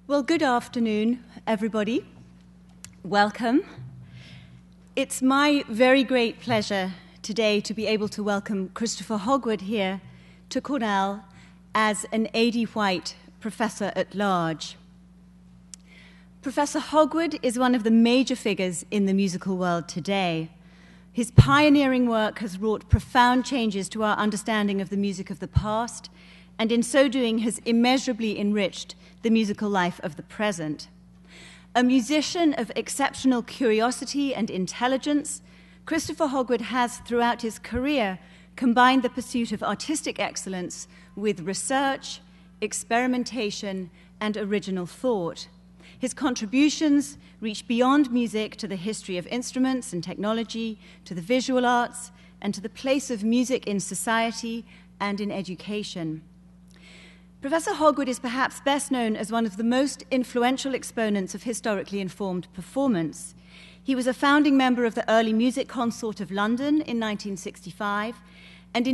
Well, good afternoon, everybody. Welcome. It's my very great pleasure today to be able to welcome Christopher Hogwood here to Cornell as an A.D. White Professor at Large. Professor Hogwood is one of the major figures in the musical world today. His pioneering work has wrought profound changes to our understanding of the music of the past, and in so doing has immeasurably enriched the musical life of the present. A musician of exceptional curiosity and intelligence, Christopher Hogwood has, throughout his career, combined the pursuit of artistic excellence with research, experimentation, and original thought. His contributions reach beyond music to the history of instruments and technology, to the visual arts, and to the place of music in society and in education. Professor Hogwood is perhaps best known as one of the most influential exponents of historically informed performance. He was a founding member of the Early Music Consort of London in 1965, and in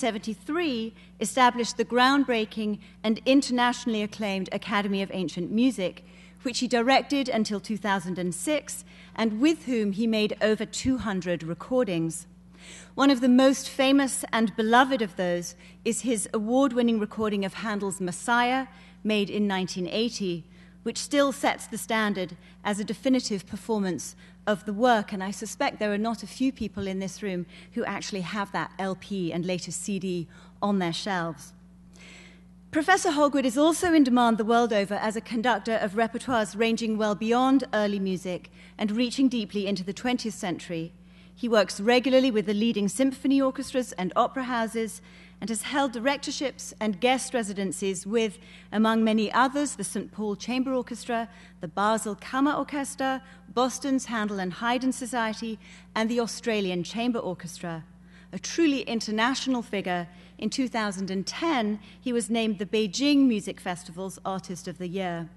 1973 established the groundbreaking and internationally acclaimed Academy of Ancient Music, which he directed until 2006, and with whom he made over 200 recordings. One of the most famous and beloved of those is his award-winning recording of Handel's Messiah, made in 1980, which still sets the standard as a definitive performance of the work, and I suspect there are not a few people in this room who actually have that LP and later CD on their shelves. Professor Hogwood is also in demand the world over as a conductor of repertoires ranging well beyond early music and reaching deeply into the 20th century. He works regularly with the leading symphony orchestras and opera houses and has held directorships and guest residencies with, among many others, the St. Paul Chamber Orchestra, the Basel Kammerorchester, Boston's Handel and Haydn Society, and the Australian Chamber Orchestra. A truly international figure, in 2010, he was named the Beijing Music Festival's Artist of the Year.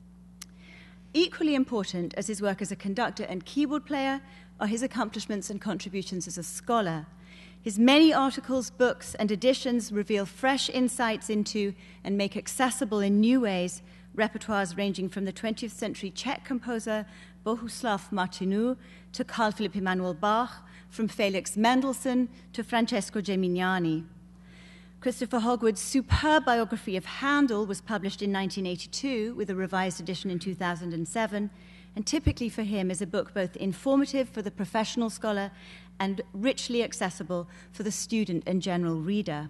Equally important as his work as a conductor and keyboard player are his accomplishments and contributions as a scholar. His many articles, books, and editions reveal fresh insights into and make accessible in new ways repertoires ranging from the 20th century Czech composer Bohuslav Martinu to Carl Philipp Emanuel Bach, from Felix Mendelssohn to Francesco Gemignani. Christopher Hogwood's superb biography of Handel was published in 1982 with a revised edition in 2007, and typically for him is a book both informative for the professional scholar and richly accessible for the student and general reader.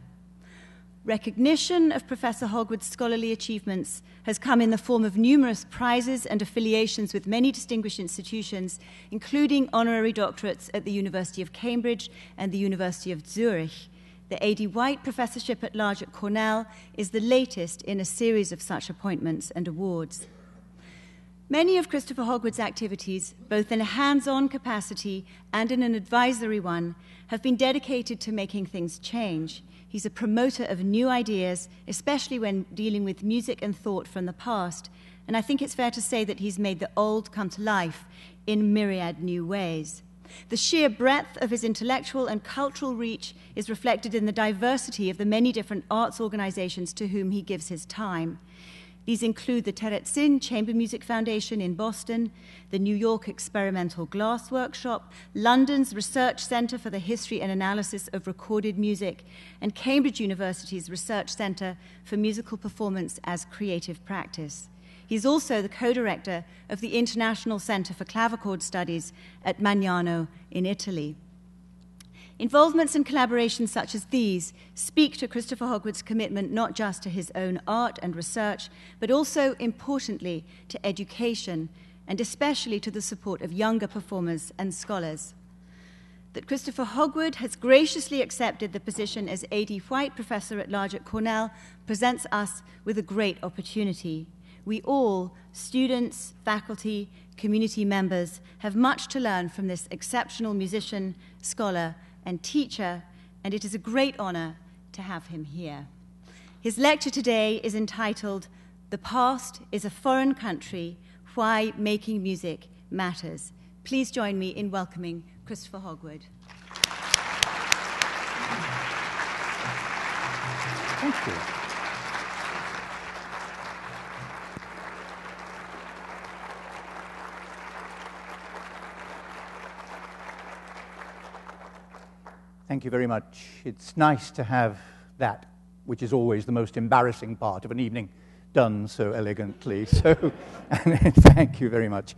Recognition of Professor Hogwood's scholarly achievements has come in the form of numerous prizes and affiliations with many distinguished institutions, including honorary doctorates at the University of Cambridge and the University of Zurich. The A.D. White Professorship at Large at Cornell is the latest in a series of such appointments and awards. Many of Christopher Hogwood's activities, both in a hands-on capacity and in an advisory one, have been dedicated to making things change. He's a promoter of new ideas, especially when dealing with music and thought from the past, and I think it's fair to say that he's made the old come to life in myriad new ways. The sheer breadth of his intellectual and cultural reach is reflected in the diversity of the many different arts organizations to whom he gives his time. These include the Terezin Chamber Music Foundation in Boston, the New York Experimental Glass Workshop, London's Research Center for the History and Analysis of Recorded Music, and Cambridge University's Research Center for Musical Performance as Creative Practice. He's also the co-director of the International Center for Clavichord Studies at Magnano in Italy. Involvements and collaborations such as these speak to Christopher Hogwood's commitment not just to his own art and research, but also, importantly, to education, and especially to the support of younger performers and scholars. That Christopher Hogwood has graciously accepted the position as A.D. White Professor at Large at Cornell presents us with a great opportunity. We all, students, faculty, community members, have much to learn from this exceptional musician, scholar, and teacher, and it is a great honor to have him here. His lecture today is entitled, "The Past is a Foreign Country, Why Making Music Matters." Please join me in welcoming Christopher Hogwood. Thank you. Thank you very much. It's nice to have that, which is always the most embarrassing part of an evening, done so elegantly. So, thank you very much.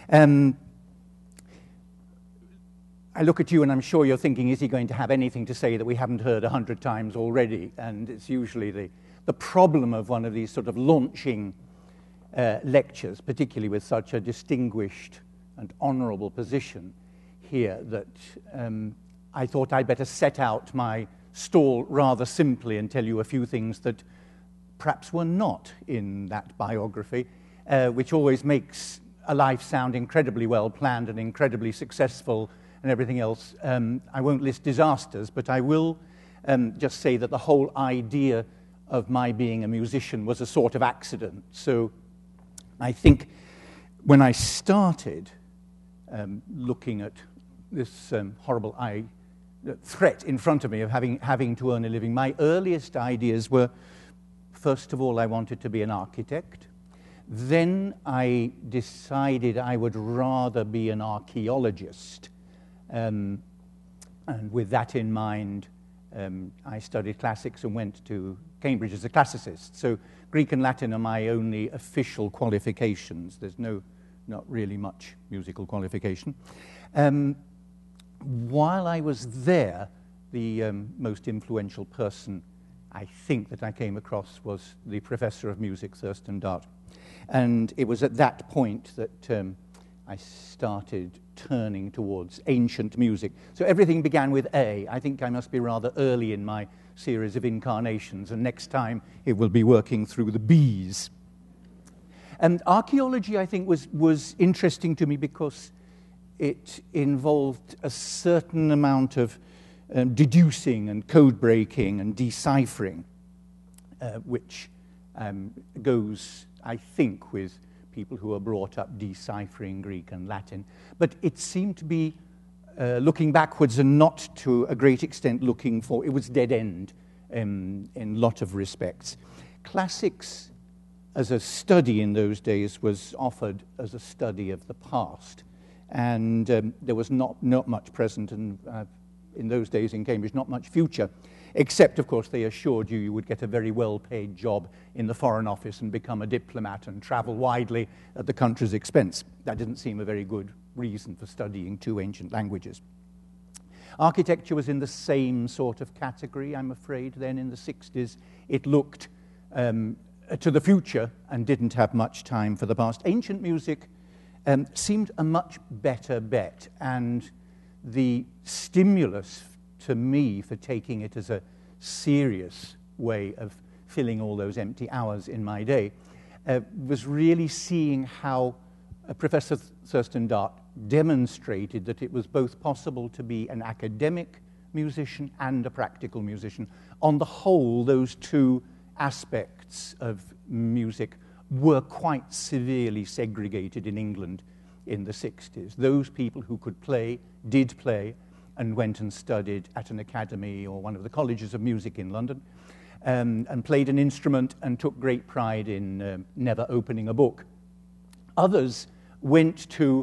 I look at you and I'm sure you're thinking, is he going to have anything to say that we haven't heard 100 times already? And it's usually the problem of one of these sort of launching lectures, particularly with such a distinguished and honorable position here, that I thought I'd better set out my stall rather simply and tell you a few things that perhaps were not in that biography, which always makes a life sound incredibly well planned and incredibly successful and everything else. I won't list disasters, but I will just say that the whole idea of my being a musician was a sort of accident. So I think when I started looking at this horrible threat in front of me of having to earn a living, my earliest ideas were, first of all, I wanted to be an architect. Then I decided I would rather be an archaeologist. And with that in mind, I studied classics and went to Cambridge as a classicist. So Greek and Latin are my only official qualifications. There's not really much musical qualification. While I was there, the most influential person I think that I came across was the professor of music, Thurston Dart. And it was at that point that I started turning towards ancient music. So everything began with A. I think I must be rather early in my series of incarnations, and next time it will be working through the B's. And archaeology, I think, was interesting to me because it involved a certain amount of deducing and code breaking and deciphering, which goes, I think, with people who are brought up deciphering Greek and Latin. But it seemed to be looking backwards and not to a great extent looking for, it was dead end in a lot of respects. Classics as a study in those days was offered as a study of the past. And there was not much present in those days in Cambridge, not much future, except, of course, they assured you would get a very well-paid job in the Foreign Office and become a diplomat and travel widely at the country's expense. That didn't seem a very good reason for studying two ancient languages. Architecture was in the same sort of category, I'm afraid, then in the 60s. It looked to the future and didn't have much time for the past. Ancient music seemed a much better bet, and the stimulus to me for taking it as a serious way of filling all those empty hours in my day was really seeing how Professor Thurston Dart demonstrated that it was both possible to be an academic musician and a practical musician. On the whole, those two aspects of music were quite severely segregated in England in the 60s. Those people who could play, did play, and went and studied at an academy or one of the colleges of music in London, and played an instrument and took great pride in never opening a book. Others went to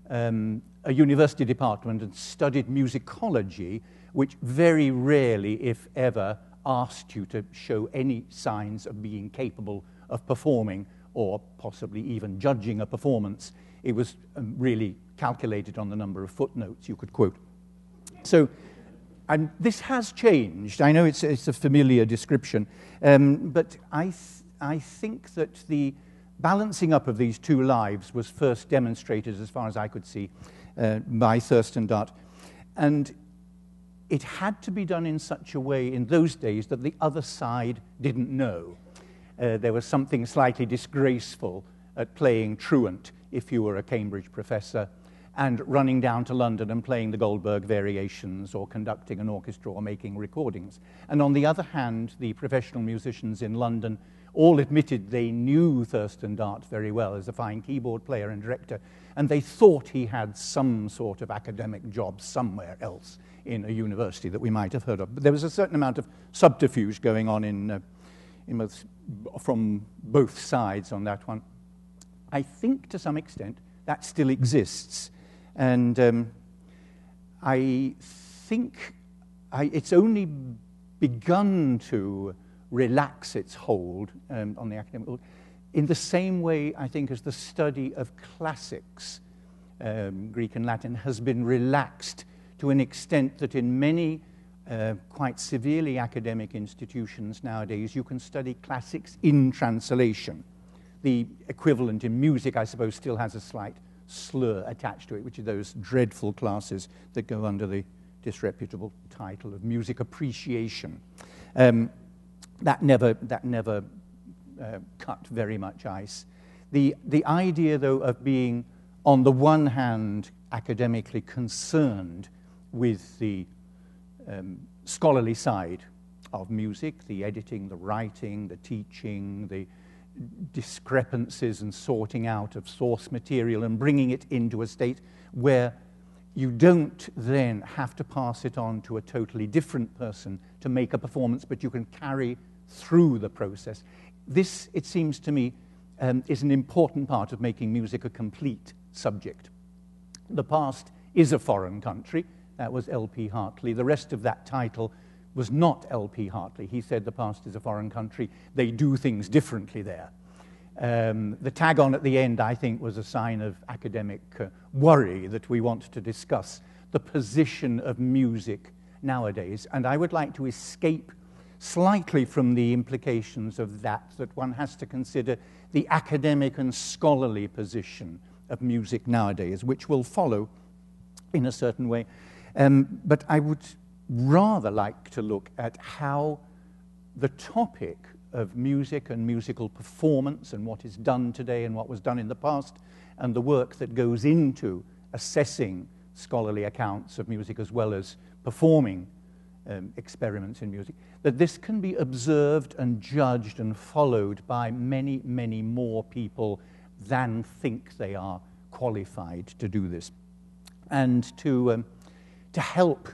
a university department and studied musicology, which very rarely, if ever, asked you to show any signs of being capable of performing or possibly even judging a performance. It was really calculated on the number of footnotes you could quote. So, and this has changed. I know it's a familiar description, but I think that the balancing up of these two lives was first demonstrated, as far as I could see, by Thurston Dart. And it had to be done in such a way in those days that the other side didn't know. There was something slightly disgraceful at playing truant if you were a Cambridge professor, and running down to London and playing the Goldberg variations or conducting an orchestra or making recordings. And on the other hand, the professional musicians in London all admitted they knew Thurston Dart very well as a fine keyboard player and director, and they thought he had some sort of academic job somewhere else in a university that we might have heard of. But there was a certain amount of subterfuge going on from both sides on that one. I think to some extent that still exists. And I think it's only begun to relax its hold on the academic world in the same way, I think, as the study of classics, Greek and Latin, has been relaxed to an extent that in many quite severely academic institutions nowadays, you can study classics in translation. The equivalent in music, I suppose, still has a slight slur attached to it, which are those dreadful classes that go under the disreputable title of music appreciation. That never cut very much ice. The idea, though, of being, on the one hand, academically concerned with the scholarly side of music, the editing, the writing, the teaching, the discrepancies and sorting out of source material and bringing it into a state where you don't then have to pass it on to a totally different person to make a performance, but you can carry through the process. This, it seems to me, is an important part of making music a complete subject. The past is a foreign country. That was L.P. Hartley. The rest of that title was not L.P. Hartley. He said the past is a foreign country. They do things differently there. The tag on at the end, I think, was a sign of academic worry that we want to discuss the position of music nowadays. And I would like to escape slightly from the implications of that one has to consider the academic and scholarly position of music nowadays, which will follow in a certain way. But I would rather like to look at how the topic of music and musical performance and what is done today and what was done in the past and the work that goes into assessing scholarly accounts of music as well as performing experiments in music, that this can be observed and judged and followed by many, many more people than think they are qualified to do this. And to help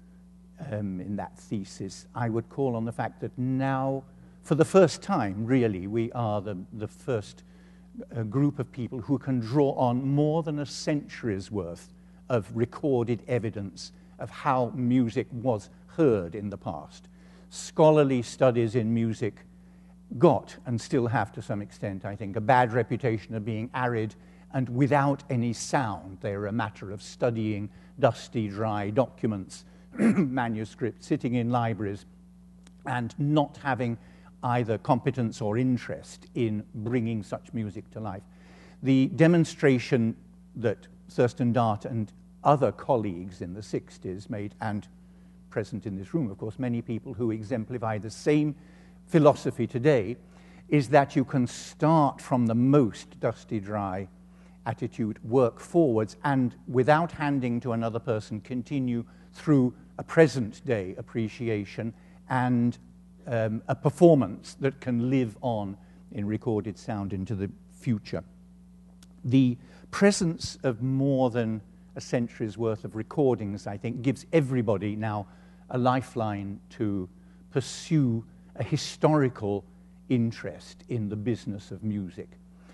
in that thesis, I would call on the fact that now, for the first time, really, we are the first group of people who can draw on more than a century's worth of recorded evidence of how music was heard in the past. Scholarly studies in music got, and still have to some extent, I think, a bad reputation of being arid and without any sound. They're a matter of studying dusty, dry documents, manuscripts, sitting in libraries, and not having either competence or interest in bringing such music to life. The demonstration that Thurston Dart and other colleagues in the 60s made, and present in this room, of course, many people who exemplify the same philosophy today, is that you can start from the most dusty, dry attitude, work forwards, and without handing to another person, continue through a present-day appreciation and a performance that can live on in recorded sound into the future. The presence of more than a century's worth of recordings, I think, gives everybody now a lifeline to pursue a historical interest in the business of music.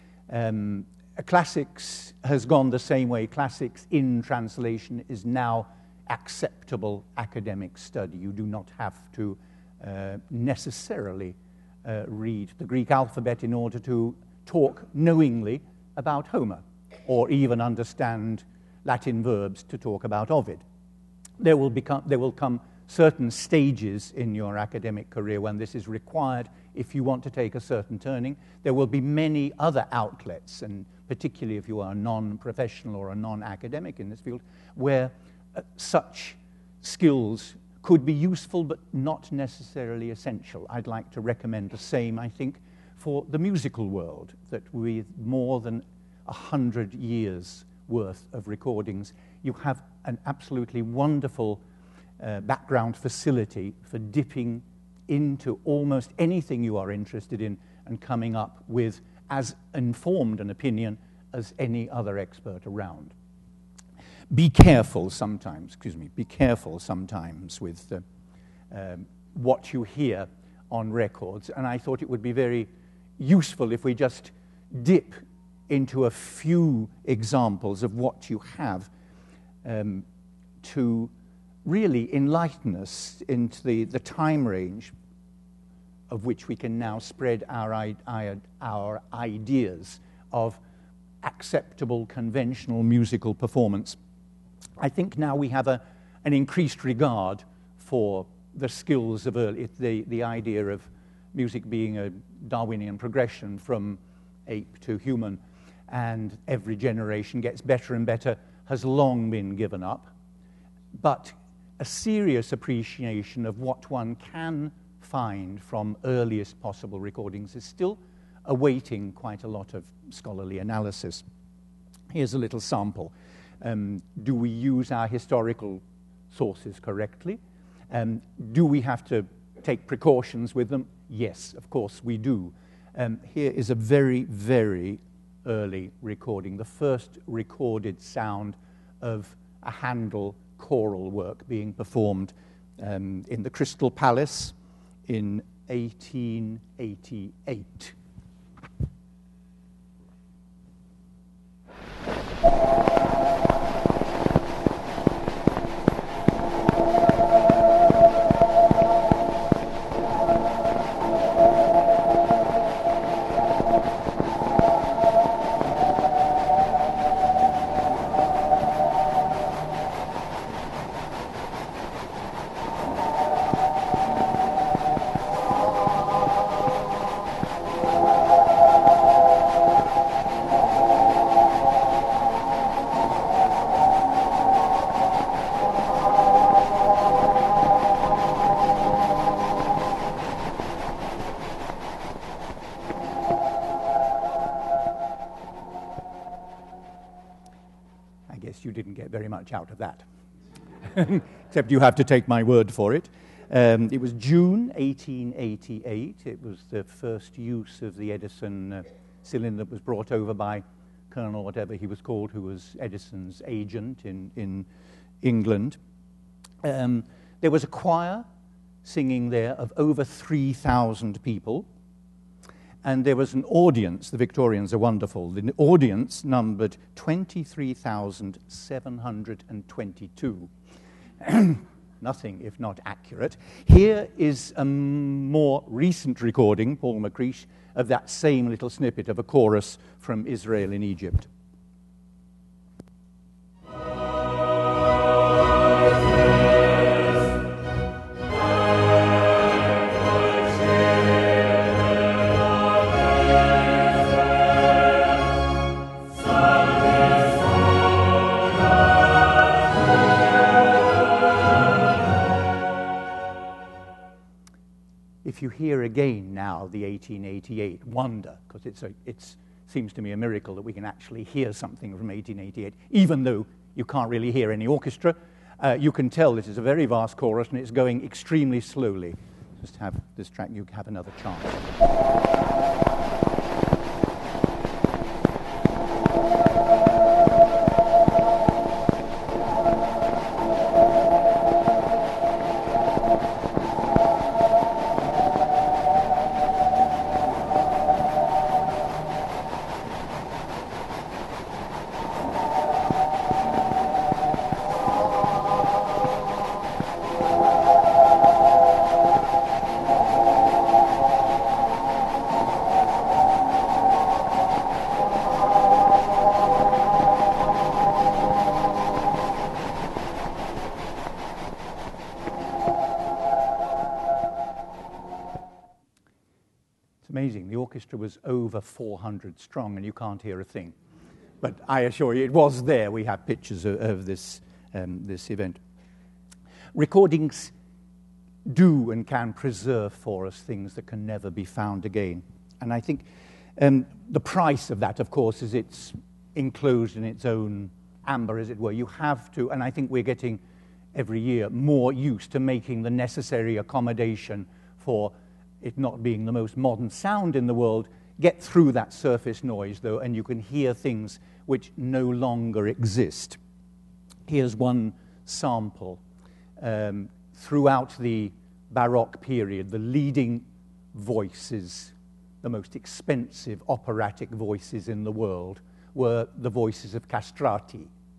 Classics has gone the same way. Classics in translation is now acceptable academic study. You do not have to necessarily read the Greek alphabet in order to talk knowingly about Homer, or even understand Latin verbs to talk about Ovid. There will come certain stages in your academic career when this is required if you want to take a certain turning. There will be many other outlets, and particularly if you are non-professional or a non-academic in this field, where such skills could be useful but not necessarily essential. I'd like to recommend the same, I think, for the musical world, that with more than 100 years worth of recordings, you have an absolutely wonderful background facility for dipping into almost anything you are interested in and coming up with as informed an opinion as any other expert around. Be careful sometimes with what you hear on records, and I thought it would be very useful if we just dip into a few examples of what you have to really enlighten us into the time range of which we can now spread our ideas of acceptable conventional musical performance. I think now we have an increased regard for the skills of the idea of music being a Darwinian progression from ape to human, and every generation gets better and better, has long been given up. But a serious appreciation of what one can find from earliest possible recordings is still awaiting quite a lot of scholarly analysis. Here's a little sample. Do we use our historical sources correctly? Do we have to take precautions with them? Yes, of course we do. Here is a very, very early recording, the first recorded sound of a Handel choral work being performed in the Crystal Palace in 1888. You didn't get very much out of that, except you have to take my word for it. It was June 1888. It was the first use of the Edison cylinder that was brought over by Colonel whatever he was called, who was Edison's agent in England. There was a choir singing there of over 3,000 people. And there was an audience, the Victorians are wonderful, the audience numbered 23,722. Nothing if not accurate. Here is a more recent recording, Paul McCreish, of that same little snippet of a chorus from Israel in Egypt. If you hear again now the 1888, wonder, because it seems to me a miracle that we can actually hear something from 1888, even though you can't really hear any orchestra. You can tell this is a very vast chorus and it's going extremely slowly. Just have this track, you have another chance. Amazing. The orchestra was over 400 strong, and you can't hear a thing. But I assure you, it was there. We have pictures of this event. Recordings do and can preserve for us things that can never be found again. And I think the price of that, of course, is it's enclosed in its own amber, as it were. You have to, and I think we're getting every year more used to making the necessary accommodation for it not being the most modern sound in the world, get through that surface noise, though, and you can hear things which no longer exist. Here's one sample. Throughout the Baroque period, the leading voices, the most expensive operatic voices in the world, were the voices of castrati.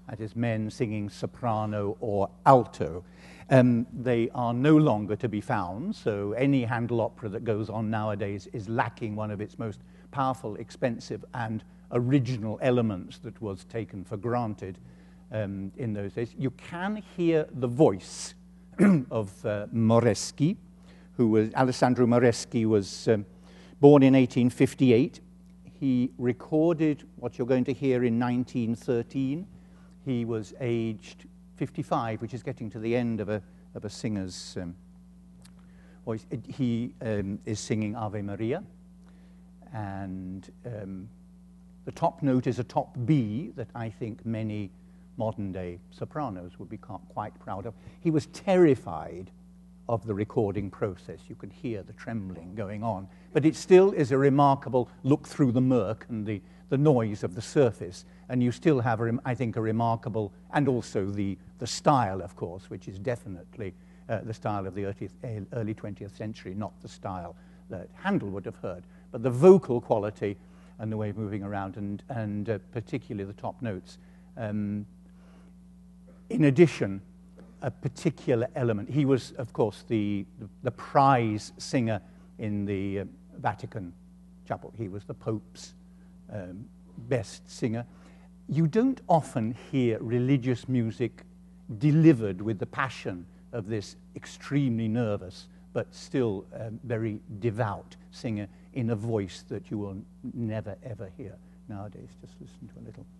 that is, men singing soprano or alto. They are no longer to be found, so any Handel opera that goes on nowadays is lacking one of its most powerful, expensive, and original elements that was taken for granted in those days. You can hear the voice of Moreschi, who was Alessandro Moreschi, was born in 1858. He recorded what you're going to hear in 1913. He was aged 55, which is getting to the end of a singer's voice. He is singing Ave Maria, and the top note is a top B that I think many modern-day sopranos would be quite proud of. He was terrified of the recording process. You could hear the trembling going on. But it still is a remarkable look through the murk and the noise of the surface. And you still have, I think, a remarkable, and also the style, of course, which is definitely the style of the early 20th century, not the style that Handel would have heard. But the vocal quality and the way of moving around, and particularly the top notes. In addition, a particular element. He was, of course, the prize singer in the Vatican chapel. He was the Pope's best singer. You don't often hear religious music delivered with the passion of this extremely nervous but still very devout singer in a voice that you will never, ever hear nowadays. Just listen to a little.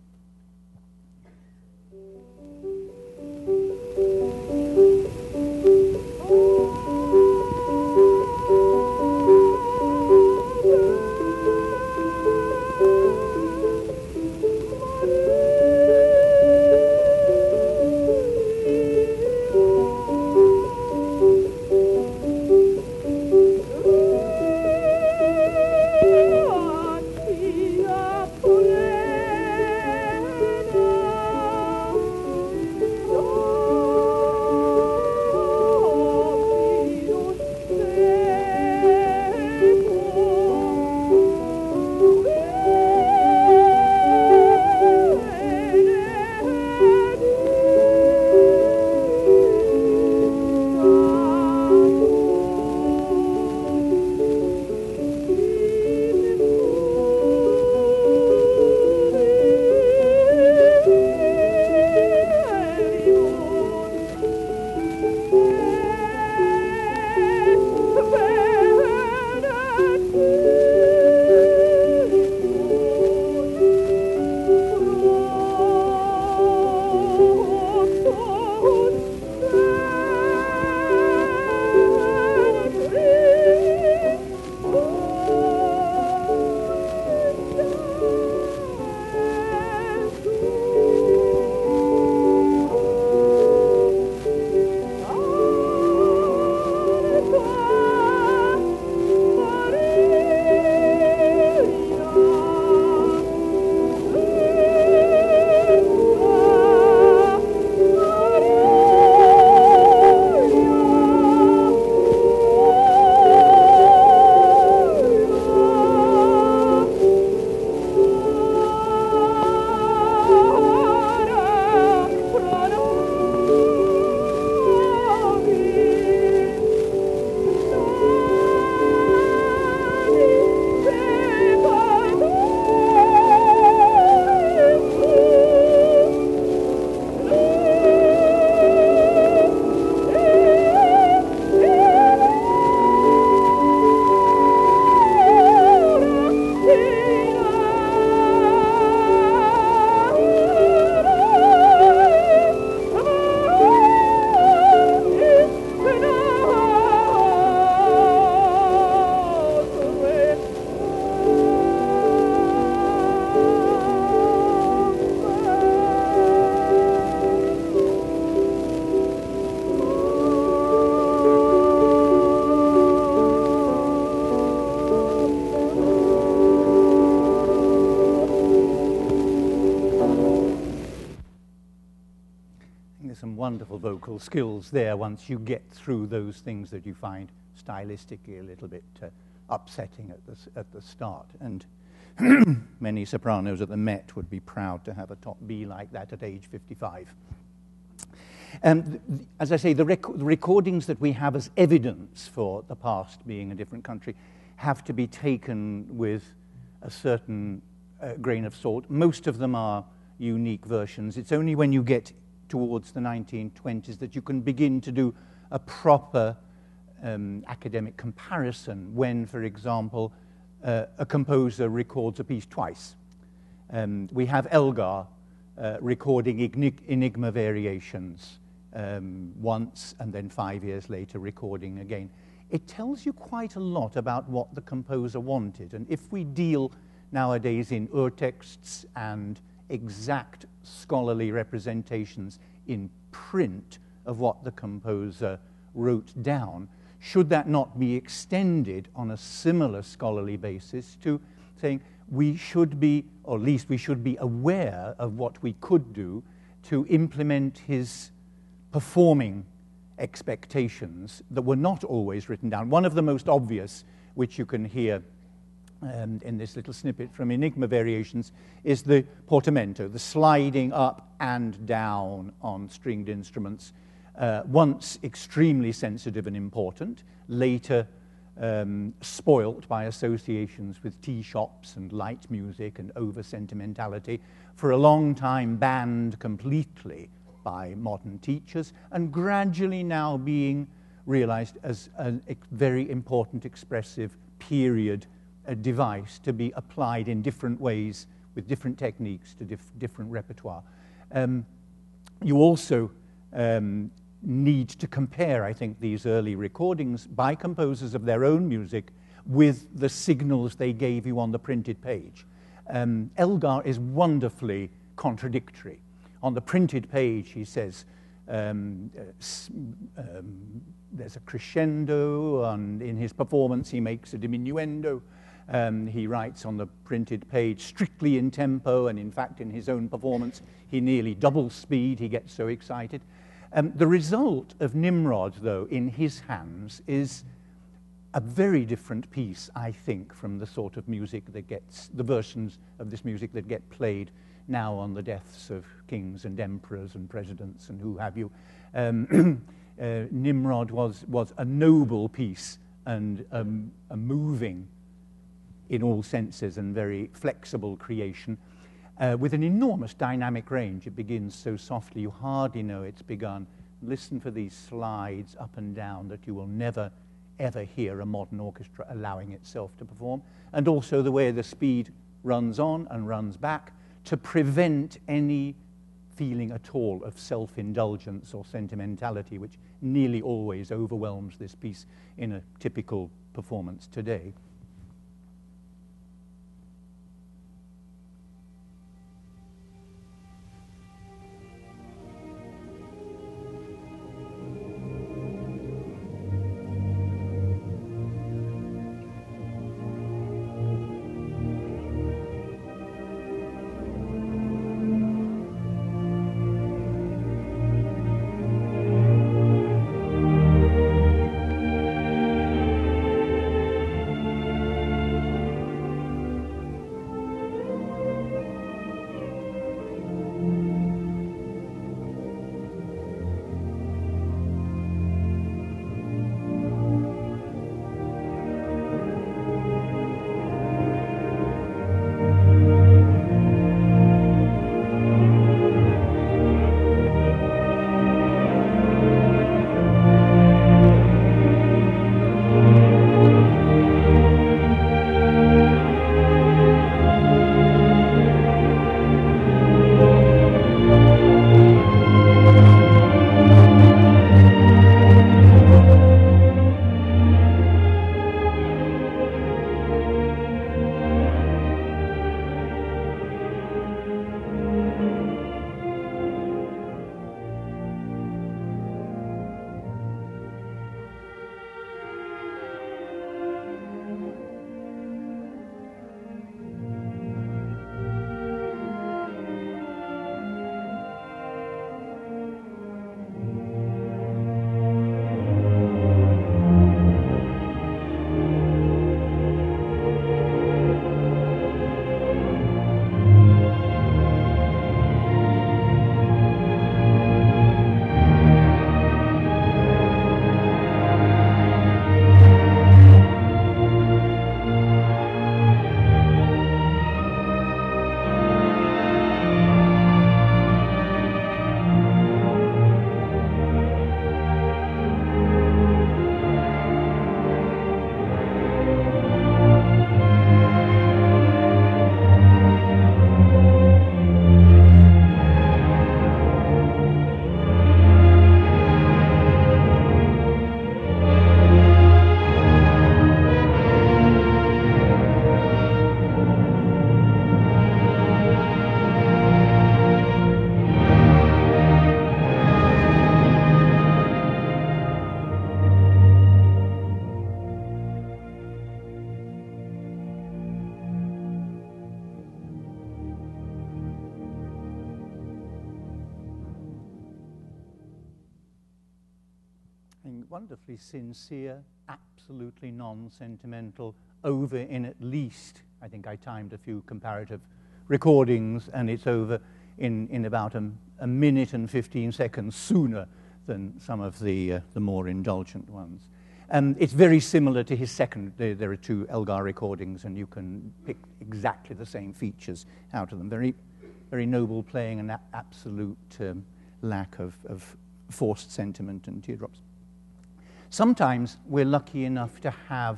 Wonderful vocal skills there once you get through those things that you find stylistically a little bit upsetting at the start. And Many sopranos at the Met would be proud to have a top B like that at age 55. As I say, the recordings that we have as evidence for the past being a different country have to be taken with a certain grain of salt. Most of them are unique versions. It's only when you get towards the 1920s that you can begin to do a proper academic comparison when, for example, a composer records a piece twice. We have Elgar recording Enigma variations once and then 5 years later recording again. It tells you quite a lot about what the composer wanted. And if we deal nowadays in urtexts and exact scholarly representations in print of what the composer wrote down, should that not be extended on a similar scholarly basis to saying we should be, or at least we should be aware of what we could do to implement his performing expectations that were not always written down. One of the most obvious, which you can hear in this little snippet from Enigma Variations, is the portamento, the sliding up and down on stringed instruments, once extremely sensitive and important, later spoilt by associations with tea shops and light music and over-sentimentality, for a long time banned completely by modern teachers, and gradually now being realized as a very important expressive period device to be applied in different ways with different techniques to different repertoire. You also need to compare, I think, these early recordings by composers of their own music with the signals they gave you on the printed page. Elgar is wonderfully contradictory. On the printed page, he says, there's a crescendo, and in his performance he makes a diminuendo. He writes on the printed page strictly in tempo, and in fact in his own performance he nearly doubles speed, he gets so excited. The result of Nimrod, though, in his hands is a very different piece, I think, from the sort of music that gets, the versions of this music that get played now on the deaths of kings and emperors and presidents and who have you. Nimrod was a noble piece and a moving, in all senses, and very flexible creation with an enormous dynamic range. It begins so softly you hardly know it's begun. Listen for these slides up and down that you will never, ever hear a modern orchestra allowing itself to perform, and also the way the speed runs on and runs back to prevent any feeling at all of self-indulgence or sentimentality, which nearly always overwhelms this piece in a typical performance today. wonderfully sincere, absolutely non-sentimental, over in at least, I think I timed a few comparative recordings, and it's over in about a minute and 15 seconds sooner than some of the more indulgent ones. It's very similar to his second. There are two Elgar recordings, and you can pick exactly the same features out of them. Very, very noble playing and absolute lack of forced sentiment and teardrops. Sometimes we're lucky enough to have,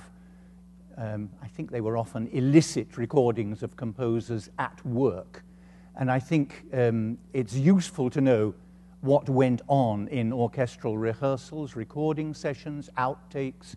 I think they were often illicit recordings of composers at work. And I think it's useful to know what went on in orchestral rehearsals, recording sessions, outtakes,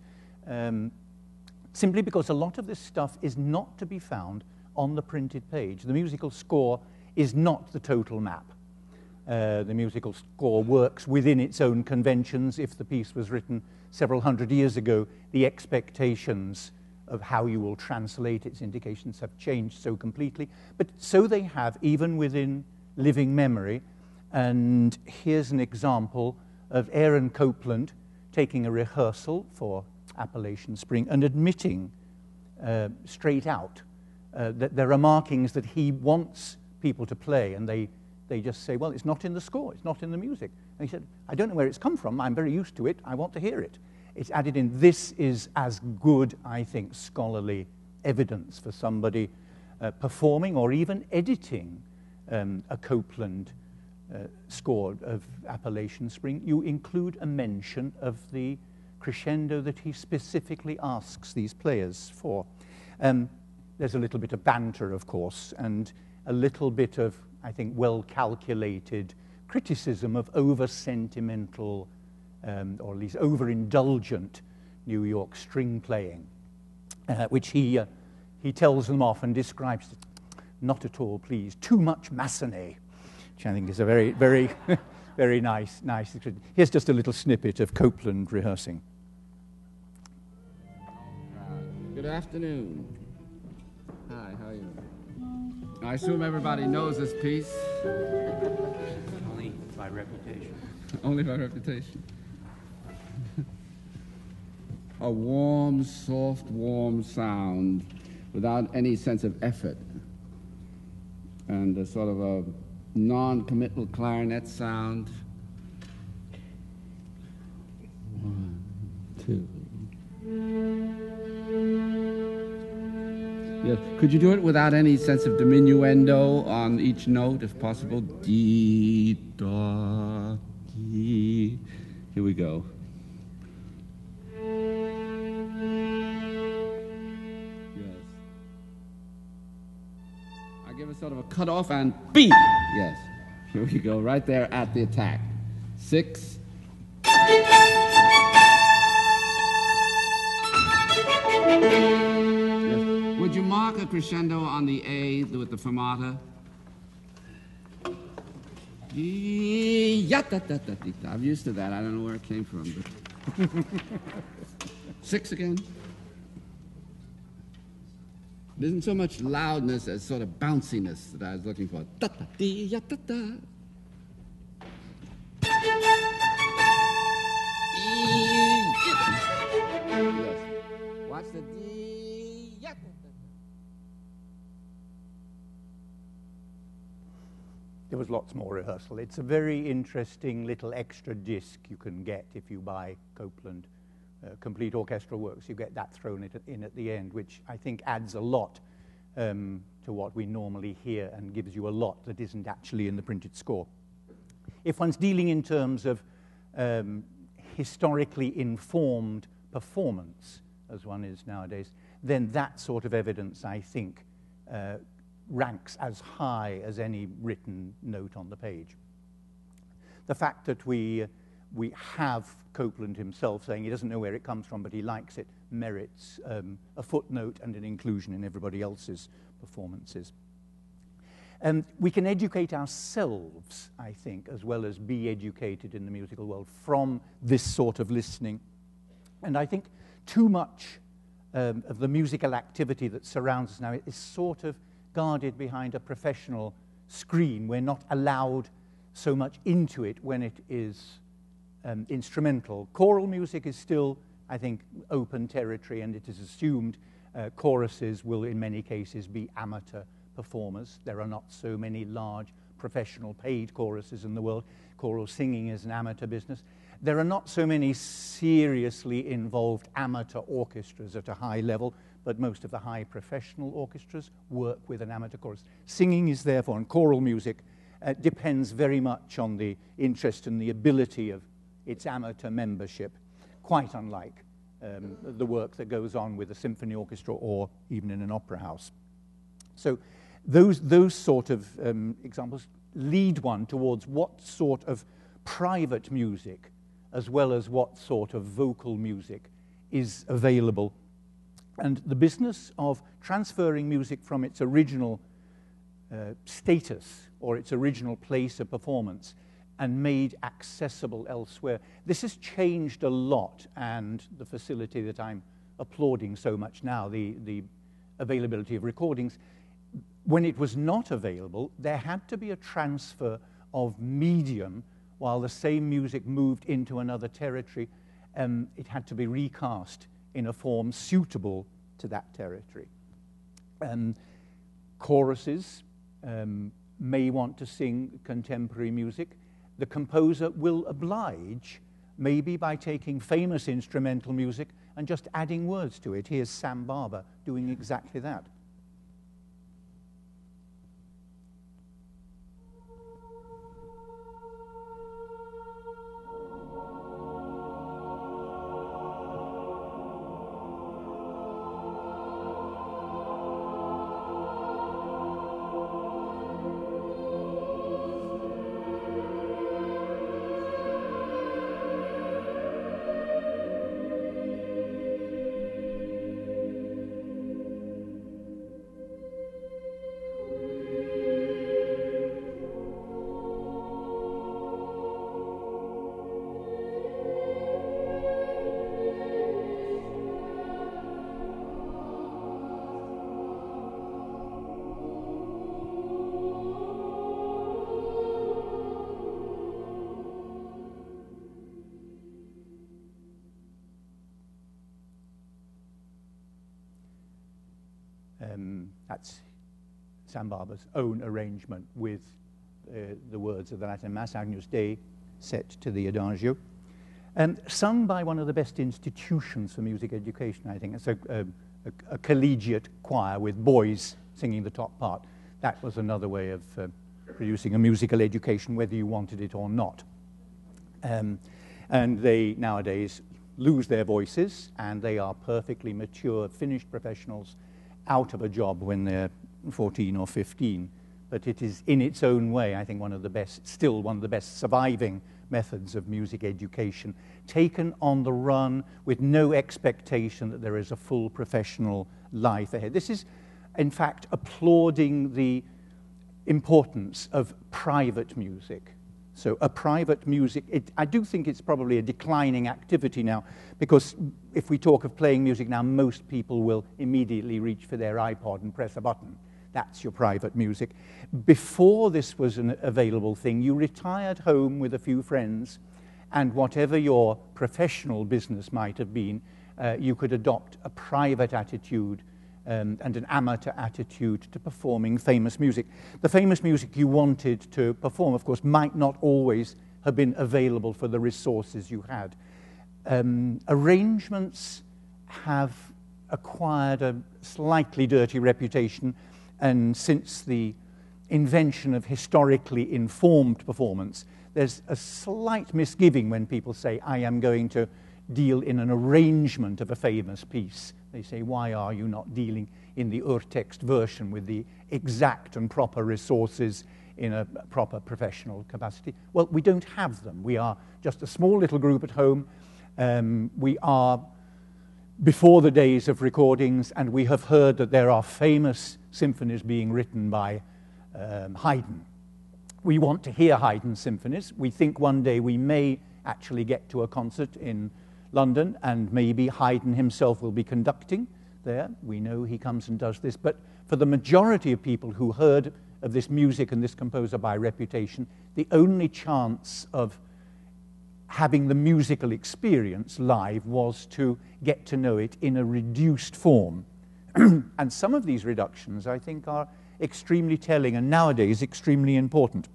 simply because a lot of this stuff is not to be found on the printed page. The musical score is not the total map. The musical score works within its own conventions. If the piece was written several hundred years ago, the expectations of how you will translate its indications have changed so completely. But so they have, even within living memory. And here's an example of Aaron Copland taking a rehearsal for Appalachian Spring and admitting straight out that there are markings that he wants people to play, and they just say, well, it's not in the score, it's not in the music. And he said, I don't know where it's come from, I'm very used to it, I want to hear it. It's added in. This is as good, I think, scholarly evidence for somebody performing or even editing a Copland score of Appalachian Spring. You include a mention of the crescendo that he specifically asks these players for. There's a little bit of banter, of course, and a little bit of, I think, well-calculated criticism of over-sentimental or at least over-indulgent New York string playing, which he tells them off and describes it, not at all, please, too much Massenet, which I think is a very, very, very nice. Here's just a little snippet of Copland rehearsing. Good afternoon. Hi, how are you? I assume everybody knows this piece. Only by reputation. Only by reputation. A warm, soft, warm sound without any sense of effort. And a sort of a non-committal clarinet sound. 1, 2. Yes. Could you do it without any sense of diminuendo on each note, if possible? Dee, da, dee. Here we go. Yes. I give a sort of a cutoff and beat. Yes. Here we go, right there at the attack. 6. Would you mark a crescendo on the A with the fermata? I'm used to that. I don't know where it came from. But 6 again. There isn't so much loudness as sort of bounciness that I was looking for. Yes. Watch the D. There was lots more rehearsal. It's a very interesting little extra disc you can get if you buy Copland complete orchestral works. You get that thrown in at the end, which I think adds a lot to what we normally hear and gives you a lot that isn't actually in the printed score. If one's dealing in terms of historically informed performance, as one is nowadays, then that sort of evidence, I think, ranks as high as any written note on the page. The fact that we have Copland himself saying he doesn't know where it comes from, but he likes it, merits a footnote and an inclusion in everybody else's performances. We can educate ourselves, I think, as well as be educated in the musical world from this sort of listening. And I think too much of the musical activity that surrounds us now is sort of guarded behind a professional screen. We're not allowed so much into it when it is instrumental. Choral music is still, I think, open territory, and it is assumed choruses will in many cases be amateur performers. There are not so many large professional paid choruses in the world. Choral singing is an amateur business. There are not so many seriously involved amateur orchestras at a high level, but most of the high professional orchestras work with an amateur chorus. Singing is therefore, and choral music depends very much on the interest and the ability of its amateur membership, quite unlike the work that goes on with a symphony orchestra or even in an opera house. So those sort of examples lead one towards what sort of private music as well as what sort of vocal music is available. And the business of transferring music from its original status or its original place of performance and made accessible elsewhere. This has changed a lot, and the facility that I'm applauding so much now, the availability of recordings, when it was not available, there had to be a transfer of medium while the same music moved into another territory. It had to be recast in a form suitable to that territory. Choruses may want to sing contemporary music. The composer will oblige, maybe by taking famous instrumental music and just adding words to it. Here's Sam Barber doing exactly that. That's Sam Barber's own arrangement with the words of the Latin Mass, Agnus Dei, set to the Adagio. Sung by one of the best institutions for music education, I think. It's a collegiate choir with boys singing the top part. That was another way of producing a musical education, whether you wanted it or not. And they nowadays lose their voices, and they are perfectly mature, finished professionals out of a job when they're 14 or 15. But it is, in its own way, I think still one of the best surviving methods of music education, taken on the run with no expectation that there is a full professional life ahead. This is, in fact, applauding the importance of private music. So a private music, I do think it's probably a declining activity now, because if we talk of playing music now, most people will immediately reach for their iPod and press a button. That's your private music. Before this was an available thing, you retired home with a few friends, and whatever your professional business might have been, you could adopt a private attitude and an amateur attitude to performing famous music. The famous music you wanted to perform, of course, might not always have been available for the resources you had. Arrangements have acquired a slightly dirty reputation, and since the invention of historically informed performance, there's a slight misgiving when people say, I am going to deal in an arrangement of a famous piece. They say, why are you not dealing in the urtext version with the exact and proper resources in a proper professional capacity? Well, we don't have them. We are just a small little group at home. We are before the days of recordings, and we have heard that there are famous symphonies being written by Haydn. We want to hear Haydn symphonies. We think one day we may actually get to a concert in London, and maybe Haydn himself will be conducting there. We know he comes and does this. But for the majority of people who heard of this music and this composer by reputation, the only chance of having the musical experience live was to get to know it in a reduced form. And some of these reductions, I think, are extremely telling and nowadays extremely important.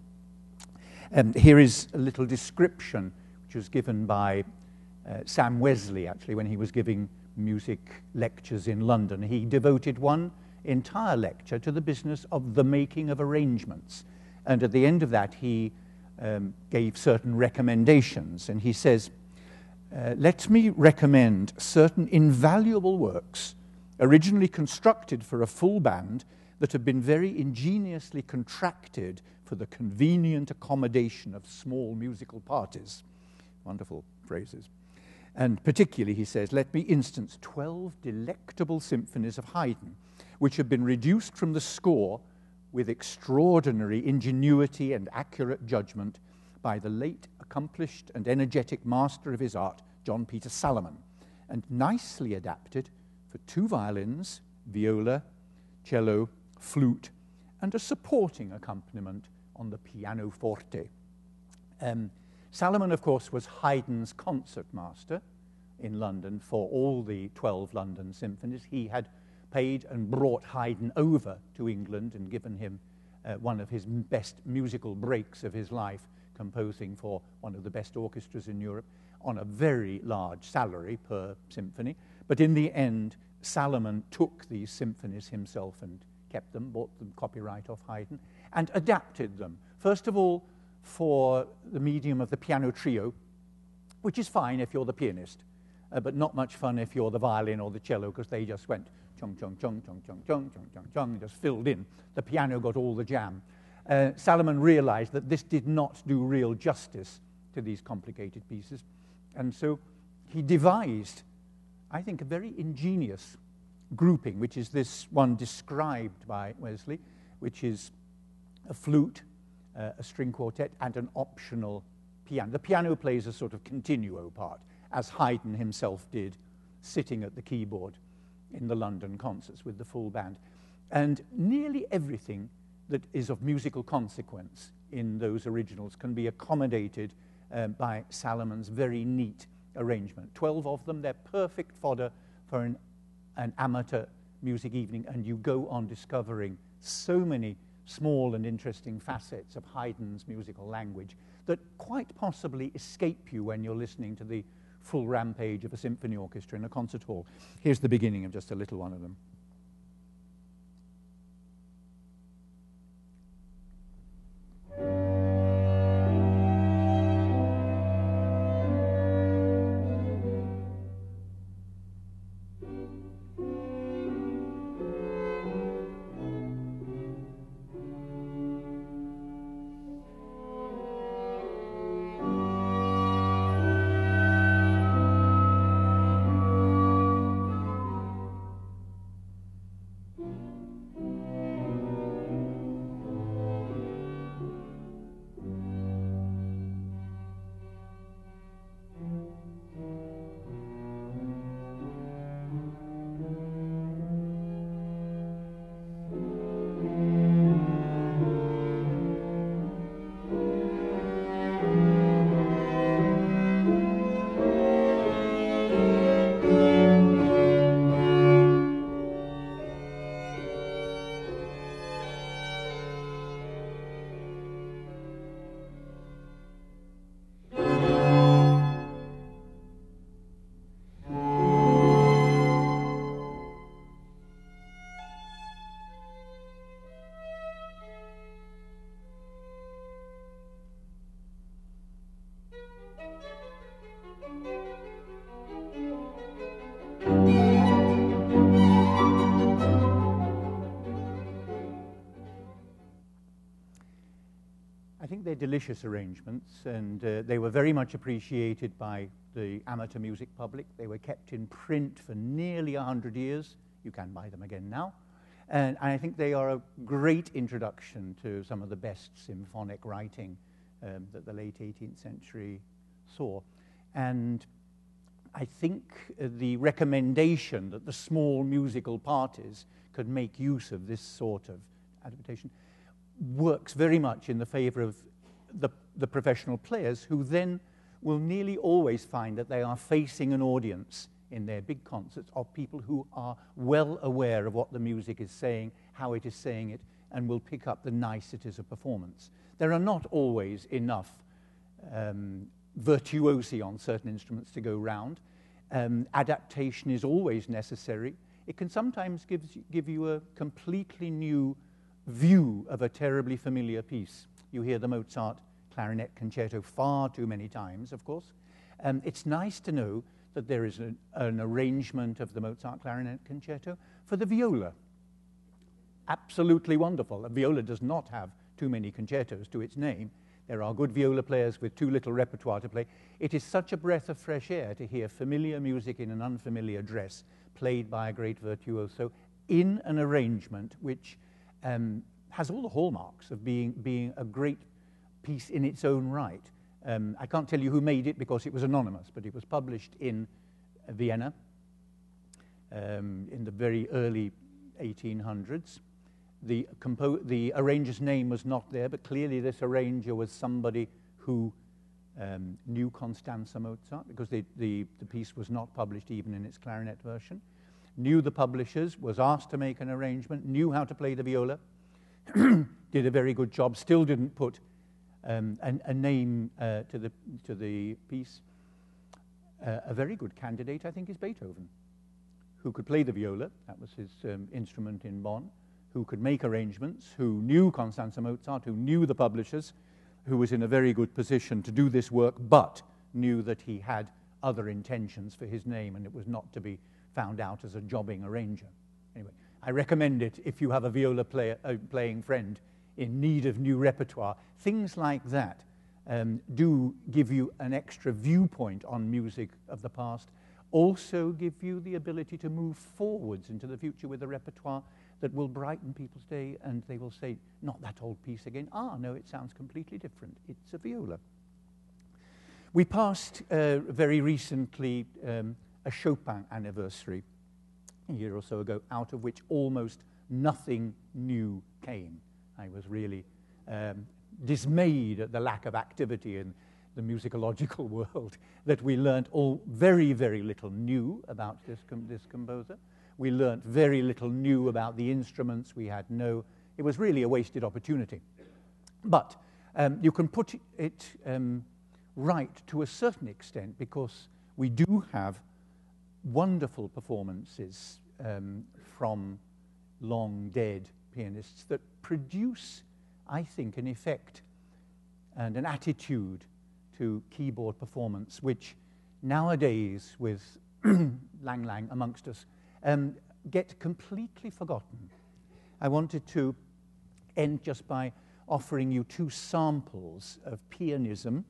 Here is a little description which was given by Sam Wesley, actually, when he was giving music lectures in London. He devoted one entire lecture to the business of the making of arrangements. And at the end of that, he gave certain recommendations. And he says, let me recommend certain invaluable works originally constructed for a full band that have been very ingeniously contracted for the convenient accommodation of small musical parties. Wonderful phrases. And particularly, he says, let me instance 12 delectable symphonies of Haydn, which have been reduced from the score with extraordinary ingenuity and accurate judgment by the late accomplished and energetic master of his art, John Peter Salomon, and nicely adapted for 2 violins, viola, cello, flute, and a supporting accompaniment on the pianoforte. Salomon, of course, was Haydn's concertmaster in London for all the 12 London symphonies. He had paid and brought Haydn over to England and given him one of his best musical breaks of his life, composing for one of the best orchestras in Europe on a very large salary per symphony. But in the end, Salomon took these symphonies himself and kept them, bought them copyright off Haydn, and adapted them. First of all, for the medium of the piano trio, which is fine if you're the pianist, but not much fun if you're the violin or the cello, because they just went chung, chung, chung, chung, chung, chung, chung, chung, chung, just filled in. The piano got all the jam. Salomon realized that this did not do real justice to these complicated pieces, and so he devised, I think, a very ingenious grouping, which is this one described by Wesley, which is a flute, a string quartet, and an optional piano. The piano plays a sort of continuo part, as Haydn himself did, sitting at the keyboard in the London concerts with the full band. And nearly everything that is of musical consequence in those originals can be accommodated by Salomon's very neat arrangement. 12 of them, they're perfect fodder for an amateur music evening, and you go on discovering so many small and interesting facets of Haydn's musical language that quite possibly escape you when you're listening to the full rampage of a symphony orchestra in a concert hall. Here's the beginning of just a little one of them. I think they're delicious arrangements, and they were very much appreciated by the amateur music public. They were kept in print for nearly 100 years. You can buy them again now. And I think they are a great introduction to some of the best symphonic writing that the late 18th century saw. And I think the recommendation that the small musical parties could make use of this sort of adaptation works very much in the favor of the professional players, who then will nearly always find that they are facing an audience in their big concerts of people who are well aware of what the music is saying, how it is saying it, and will pick up the niceties of performance. There are not always enough virtuosi on certain instruments to go round. Adaptation is always necessary. It can sometimes give you a completely new view of a terribly familiar piece. You hear the Mozart clarinet concerto far too many times, of course. It's nice to know that there is an arrangement of the Mozart clarinet concerto for the viola. Absolutely wonderful. A viola does not have too many concertos to its name. There are good viola players with too little repertoire to play. It is such a breath of fresh air to hear familiar music in an unfamiliar dress played by a great virtuoso in an arrangement which has all the hallmarks of being a great piece in its own right. I can't tell you who made it because it was anonymous, but it was published in Vienna in the very early 1800s. The arranger's name was not there, but clearly this arranger was somebody who knew Constanze Mozart, because the piece was not published even in its clarinet version, knew the publishers, was asked to make an arrangement, knew how to play the viola, did a very good job, still didn't put a name to the piece. A very good candidate, I think, is Beethoven, who could play the viola. That was his instrument in Bonn, who could make arrangements, who knew Constanze Mozart, who knew the publishers, who was in a very good position to do this work, but knew that he had other intentions for his name and it was not to be found out as a jobbing arranger. Anyway, I recommend it if you have a viola playing friend in need of new repertoire. Things like that do give you an extra viewpoint on music of the past, also give you the ability to move forwards into the future with a repertoire that will brighten people's day, and they will say, not that old piece again. Ah, no, it sounds completely different. It's a viola. We passed very recently a Chopin anniversary, a year or so ago, out of which almost nothing new came. I was really dismayed at the lack of activity in the musicological world, that we learnt all very, very little new about this composer. We learnt very little new about the instruments. It was really a wasted opportunity. But you can put it right to a certain extent, because we do have wonderful performances from long dead pianists that produce, I think, an effect and an attitude to keyboard performance, which nowadays, with Lang Lang amongst us, get completely forgotten. I wanted to end just by offering you two samples of pianism.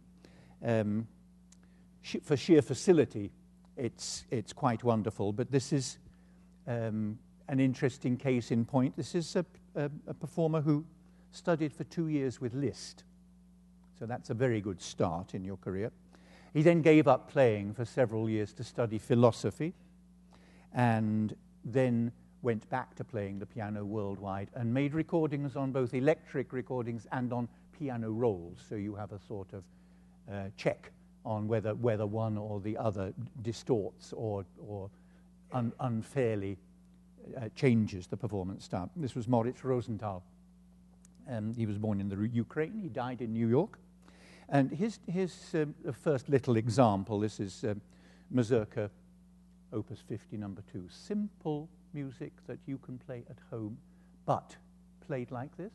For sheer facility, it's quite wonderful, but this is an interesting case in point. This is a performer who studied for 2 years with Liszt, so that's a very good start in your career. He then gave up playing for several years to study philosophy, and then went back to playing the piano worldwide and made recordings on both electric recordings and on piano rolls, so you have a sort of check on whether one or the other distorts or unfairly changes the performance style. This was Moritz Rosenthal. He was born in the Ukraine. He died in New York. And his first little example, this is Mazurka, Opus 50, number 2. Simple music that you can play at home, but played like this.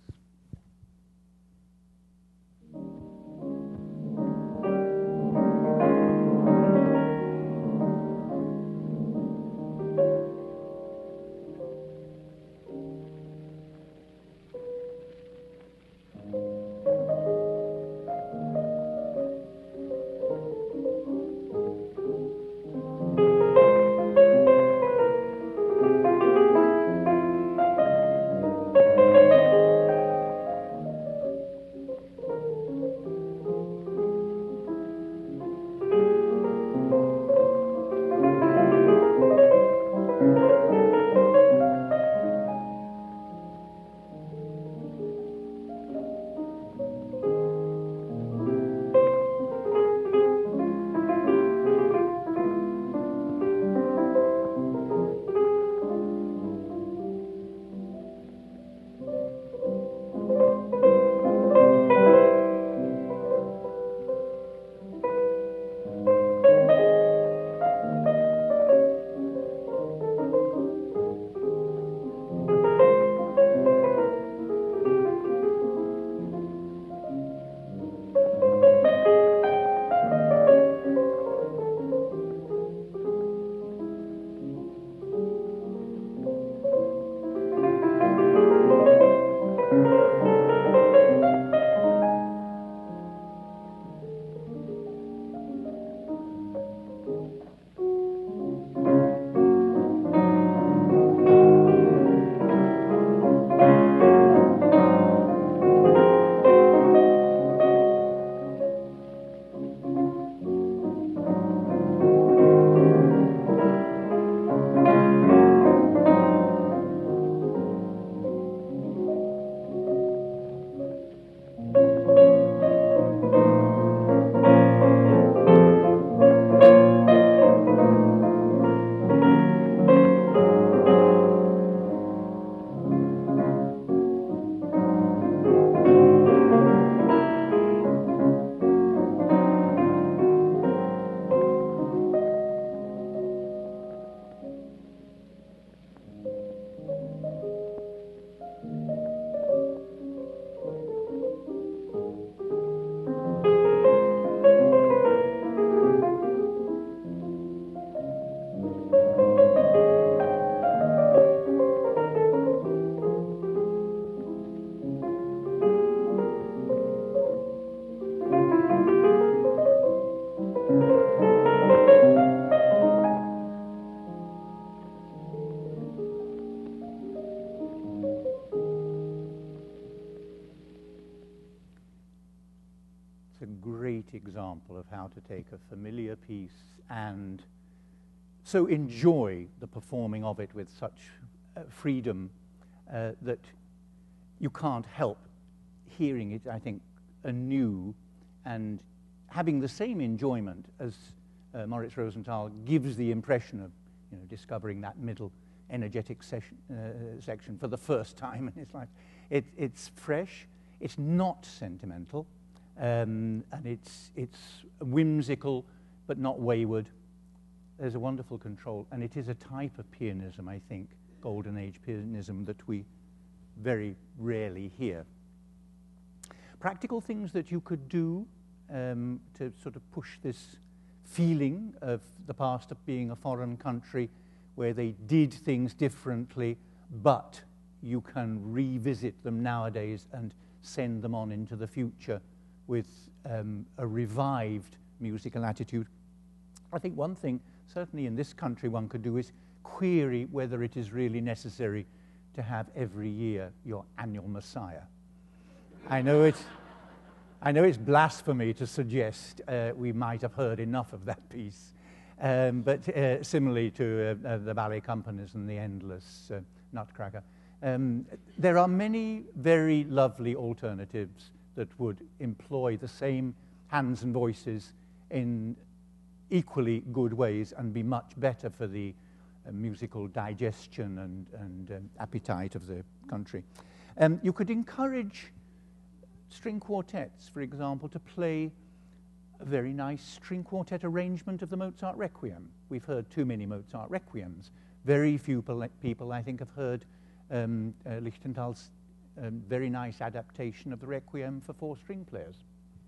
It's a great example of how to take a familiar piece and so enjoy the performing of it with such freedom that you can't help hearing it, I think, anew and having the same enjoyment as Moritz Rosenthal gives the impression of, discovering that middle energetic section for the first time in his life. It's fresh, it's not sentimental, and it's whimsical but not wayward. There's a wonderful control, and it is a type of pianism, I think, Golden Age pianism, that we very rarely hear. Practical things that you could do to sort of push this feeling of the past of being a foreign country where they did things differently, but you can revisit them nowadays and send them on into the future with a revived musical attitude. I think one thing, certainly in this country, one could do is query whether it is really necessary to have every year your annual Messiah. I know it's blasphemy to suggest we might have heard enough of that piece, but similarly to the ballet companies and the endless Nutcracker. There are many very lovely alternatives that would employ the same hands and voices in equally good ways and be much better for the musical digestion and appetite of the country. You could encourage string quartets, for example, to play a very nice string quartet arrangement of the Mozart Requiem. We've heard too many Mozart Requiems. Very few people, I think, have heard Lichtenthal's very nice adaptation of the Requiem for 4 string players.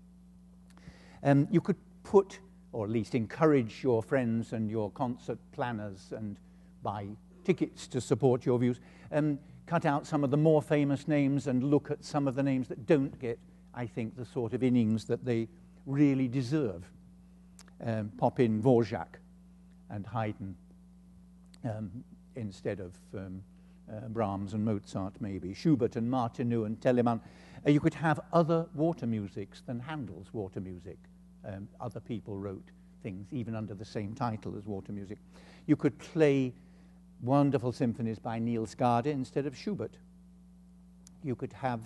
You could put, or at least encourage your friends and your concert planners and buy tickets to support your views, cut out some of the more famous names and look at some of the names that don't get, I think, the sort of innings that they really deserve. Pop in Dvorak and Haydn instead of Brahms and Mozart, maybe. Schubert and Martineau and Telemann. You could have other water musics than Handel's water music. Other people wrote things even under the same title as water music. You could play wonderful symphonies by Niels Gade instead of Schubert. You could have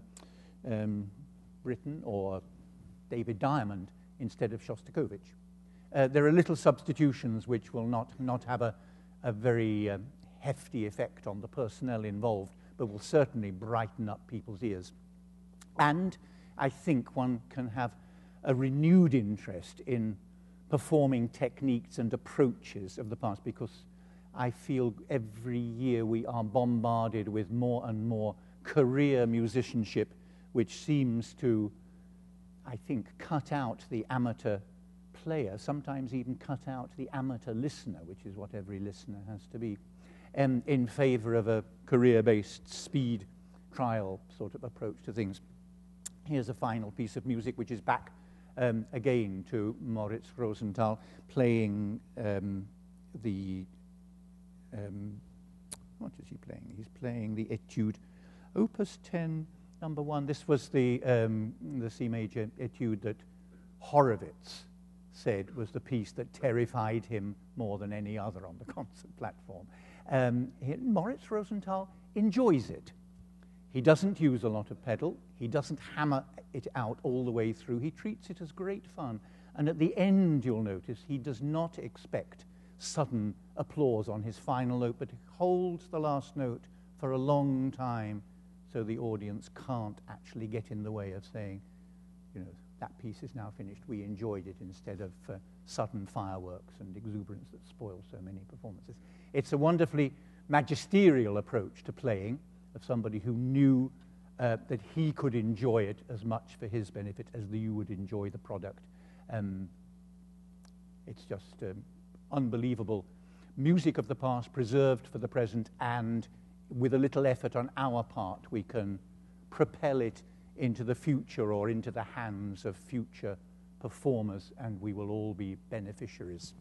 Britten or David Diamond instead of Shostakovich. There are little substitutions which will not have a very hefty effect on the personnel involved, but will certainly brighten up people's ears. And I think one can have a renewed interest in performing techniques and approaches of the past, because I feel every year we are bombarded with more and more career musicianship, which seems to, I think, cut out the amateur player, sometimes even cut out the amateur listener, which is what every listener has to be, in favor of a career-based speed trial sort of approach to things. Here's a final piece of music, which is back again to Moritz Rosenthal, playing what is he playing? He's playing the Etude, Opus 10, number 1. This was the C major Etude that Horowitz said was the piece that terrified him more than any other on the concert platform. Moritz Rosenthal enjoys it. He doesn't use a lot of pedal. He doesn't hammer it out all the way through. He treats it as great fun. And at the end, you'll notice, he does not expect sudden applause on his final note, but he holds the last note for a long time so the audience can't actually get in the way of saying, that piece is now finished. We enjoyed it, instead of sudden fireworks and exuberance that spoil so many performances. It's a wonderfully magisterial approach to playing, of somebody who knew that he could enjoy it as much for his benefit as you would enjoy the product. It's just unbelievable. Music of the past preserved for the present, and with a little effort on our part, we can propel it into the future or into the hands of future performers, and we will all be beneficiaries.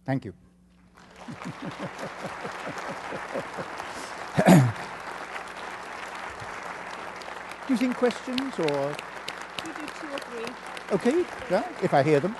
Thank you. Do you think questions or? We do 2 or 3. Okay, yeah, if I hear them.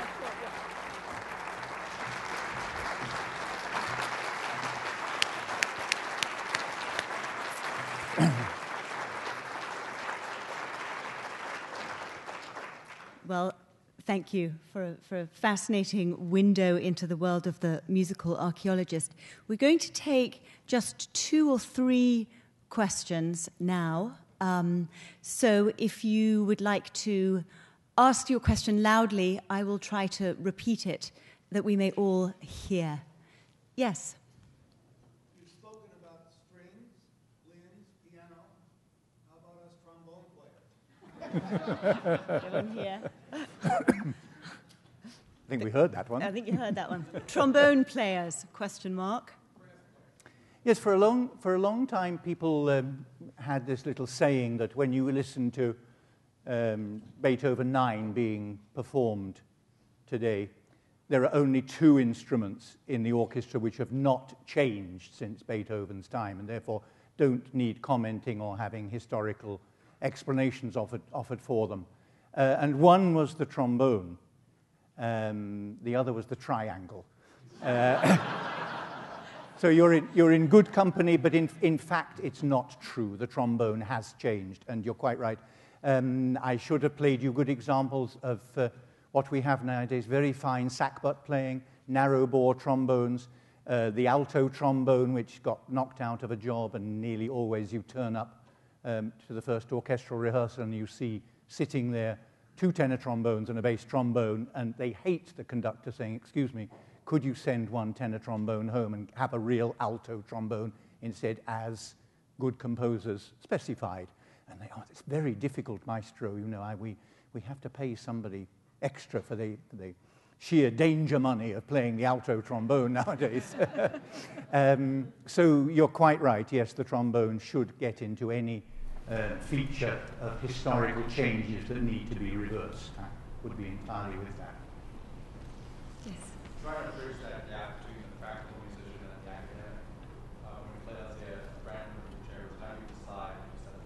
Well, thank you for a fascinating window into the world of the musical archaeologist. We're going to take just 2 or 3 questions now. So if you would like to ask your question loudly, I will try to repeat it that we may all hear. Yes? You've spoken about strings, winds, piano. How about us trombone players? Go in here. I think we heard that one. I think you heard that one. Trombone players, question mark. Yes, for a long time, people had this little saying that when you listen to Beethoven 9 being performed today, there are only 2 instruments in the orchestra which have not changed since Beethoven's time, and therefore don't need commenting or having historical explanations offered for them. And one was the trombone. The other was the triangle. So you're in good company, but in fact, it's not true. The trombone has changed, and you're quite right. I should have played you good examples of what we have nowadays, very fine sackbut playing, narrow bore trombones, the alto trombone, which got knocked out of a job, and nearly always you turn up to the first orchestral rehearsal and you see sitting there 2 tenor trombones and a bass trombone, and they hate the conductor saying, "Excuse me, could you send 1 tenor trombone home and have a real alto trombone instead, as good composers specified?" And they, "Oh, it's very difficult, maestro. You know, we have to pay somebody extra for the sheer danger money of playing the alto trombone nowadays." So you're quite right. Yes, the trombone should get into any feature of historical changes that need to be reversed. I would be entirely with that. Yes. Trying to bridge that gap between the practical musician and the academic. When we play, let's say, a Brandenburg concerto, how do you decide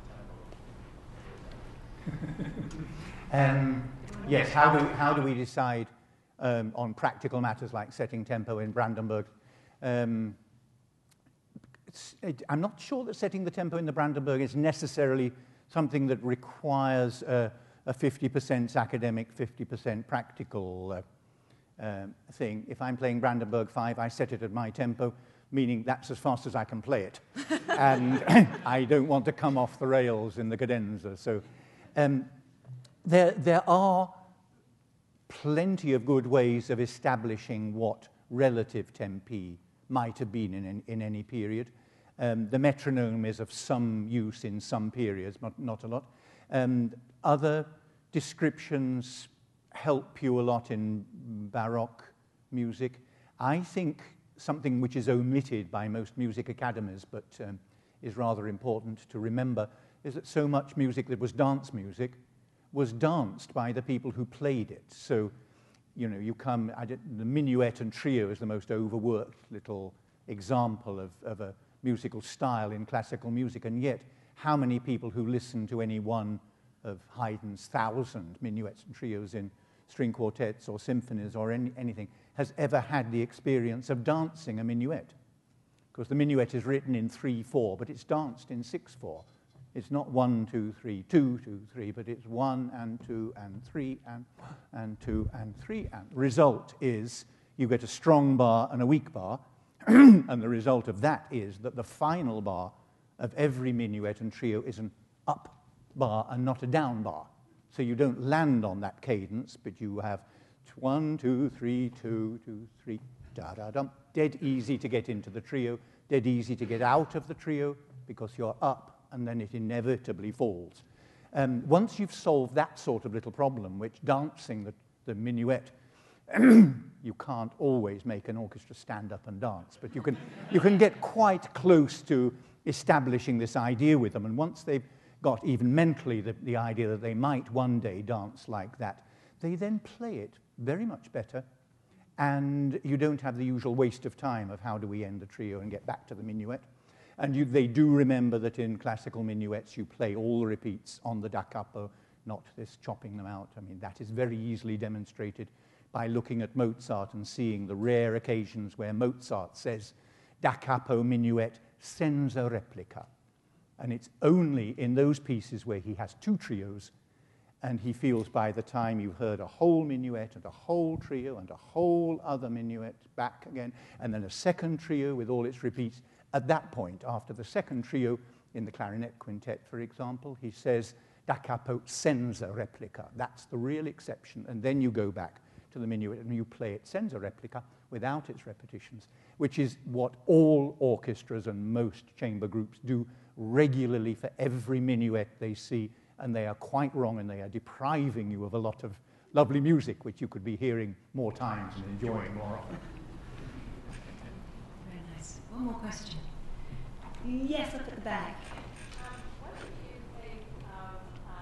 to set the tempo? Yes, how do we decide on practical matters like setting tempo in Brandenburg? I'm not sure that setting the tempo in the Brandenburg is necessarily something that requires a 50% academic, 50% practical thing. If I'm playing Brandenburg 5, I set it at my tempo, meaning that's as fast as I can play it. And I don't want to come off the rails in the cadenza. So there are plenty of good ways of establishing what relative tempi might have been in any period. The metronome is of some use in some periods, but not a lot. Other descriptions help you a lot in Baroque music. I think something which is omitted by most music academies, but is rather important to remember, is that so much music that was dance music was danced by the people who played it. So, you know, the minuet and trio is the most overworked little example of a musical style in classical music, and yet how many people who listen to any one of Haydn's 1,000 minuets and trios in string quartets or symphonies or anything has ever had the experience of dancing a minuet? Because the minuet is written in 3/4, but it's danced in 6/4. It's not 1, 2, 3, 2, 2, 3, but it's 1 and 2 and 3 and 2 and 3. And the result is you get a strong bar and a weak bar, and the result of that is that the final bar of every minuet and trio is an up bar and not a down bar. So you don't land on that cadence, but you have 1, 2, 3, 2, 2, 3, da-da-dum. Dead easy to get into the trio, dead easy to get out of the trio because you're up, and then it inevitably falls. Once you've solved that sort of little problem, which dancing the minuet, you can't always make an orchestra stand up and dance, but you can get quite close to establishing this idea with them. And once they've got even mentally the idea that they might one day dance like that, they then play it very much better and you don't have the usual waste of time of how do we end the trio and get back to the minuet. And they do remember that in classical minuets you play all the repeats on the da capo, not this chopping them out. I mean, that is very easily demonstrated by looking at Mozart and seeing the rare occasions where Mozart says da capo minuet senza replica. And it's only in those pieces where he has two trios and he feels by the time you've heard a whole minuet and a whole trio and a whole other minuet back again, and then a second trio with all its repeats, at that point, after the second trio, in the clarinet quintet, for example, he says, da capo senza replica. That's the real exception. And then you go back to the minuet and you play it senza replica without its repetitions, which is what all orchestras and most chamber groups do regularly for every minuet they see. And they are quite wrong, and they are depriving you of a lot of lovely music, which you could be hearing more times and enjoying more often. Very nice. One more question. Yes, up at the back. What do you think of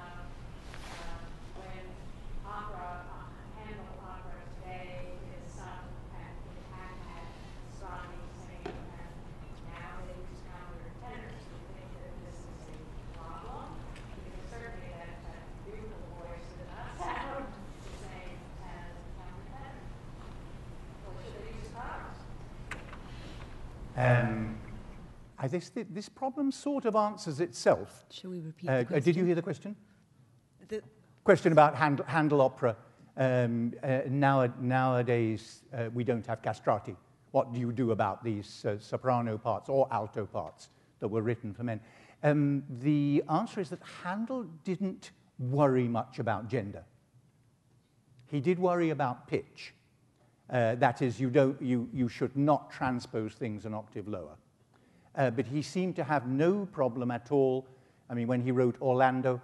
when opera, Handel opera today is sung and it had Stradivari singing, and now they use countertenors? Do you think that this is a problem? Because certainly that beautiful voice does not sound the same as countertenor. Or should they use stars? This problem sort of answers itself. Shall we repeat the question? Did you hear the question? The Question about Handel opera. Nowadays, we don't have castrati. What do you do about these soprano parts or alto parts that were written for men? The answer is that Handel didn't worry much about gender. He did worry about pitch. That is, you should not transpose things an octave lower. But he seemed to have no problem at all. I mean, when he wrote Orlando,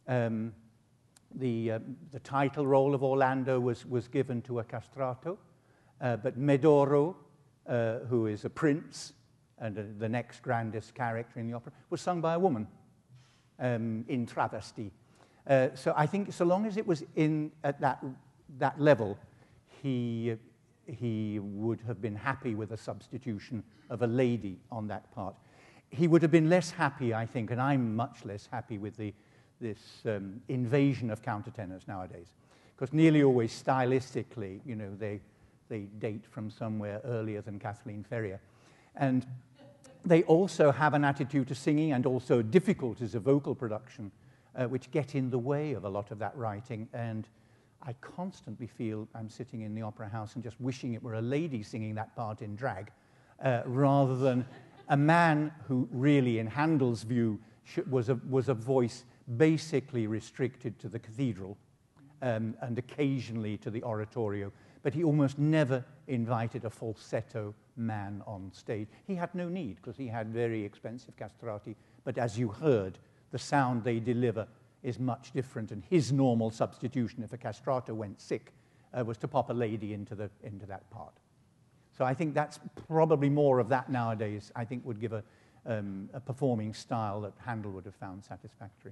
the title role of Orlando was given to a castrato, but Medoro, who is a prince and the next grandest character in the opera, was sung by a woman in travesty. So I think so long as it was at that level, he would have been happy with a substitution of a lady on that part. He would have been less happy, I think, and I'm much less happy with this invasion of countertenors nowadays, because nearly always stylistically, they date from somewhere earlier than Kathleen Ferrier. And they also have an attitude to singing and also difficulties of vocal production, which get in the way of a lot of that writing. And I constantly feel I'm sitting in the opera house and just wishing it were a lady singing that part in drag, rather than a man who really, in Handel's view, was a voice basically restricted to the cathedral and occasionally to the oratorio. But he almost never invited a falsetto man on stage. He had no need, because he had very expensive castrati. But as you heard, the sound they deliver is much different, and his normal substitution if a castrato went sick was to pop a lady into that part. So I think that's probably more of that nowadays, I think would give a performing style that Handel would have found satisfactory.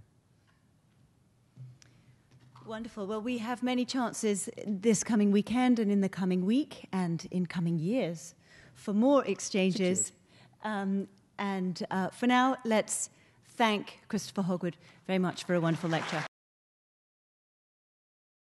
Wonderful. Well, we have many chances this coming weekend and in the coming week and in coming years for more exchanges. For now, let's thank Christopher Hogwood very much for a wonderful lecture.